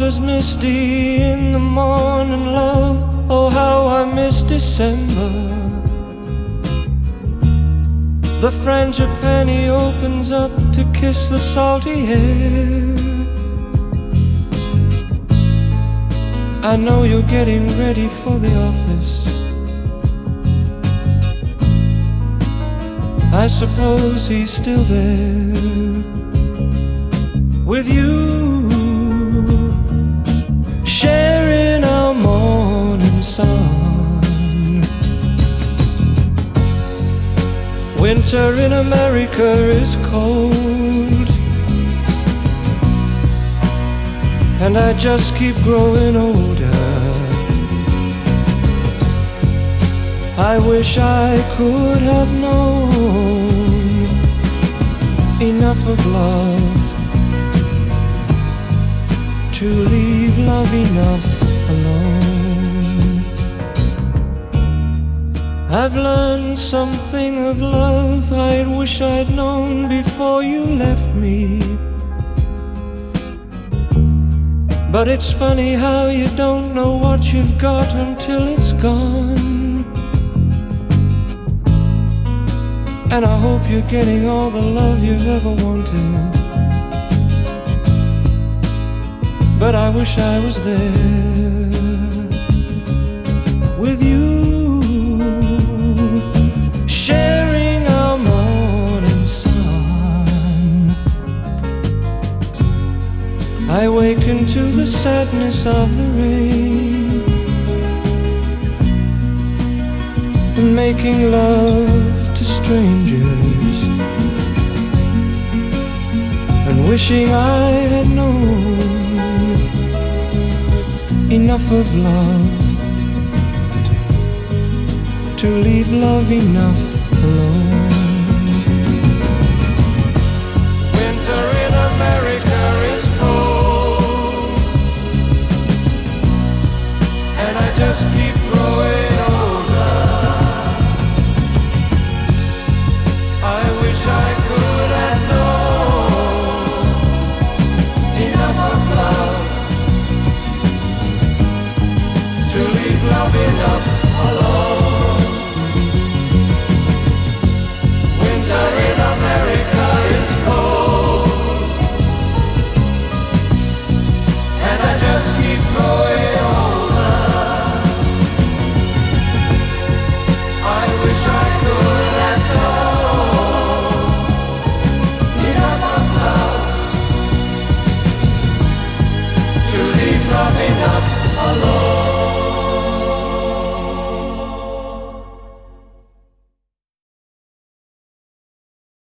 as misty in the morning, love. Oh, how I miss December. The frangipani opens up to kiss the salty air. I know you're getting ready for the office. I suppose he's still there with you, sharing our morning sun. Winter in America is cold, and I just keep growing older. I wish I could have known enough of love to leave love enough alone. I've learned something of love I wish I'd known before you left me. But it's funny how you don't know what you've got until it's gone. And I hope you're getting all the love you've ever wanted. But I wish I was there with you, sharing our morning sun. I waken to the sadness of the rain and making love to strangers, and wishing I had known enough of love to leave love enough alone. Winter in America is cold, and I just keep growing older. I wish I could have known enough of love to leave love enough alone. Winter in America is cold, and I just keep growing older. I wish I could have known enough of love to leave love enough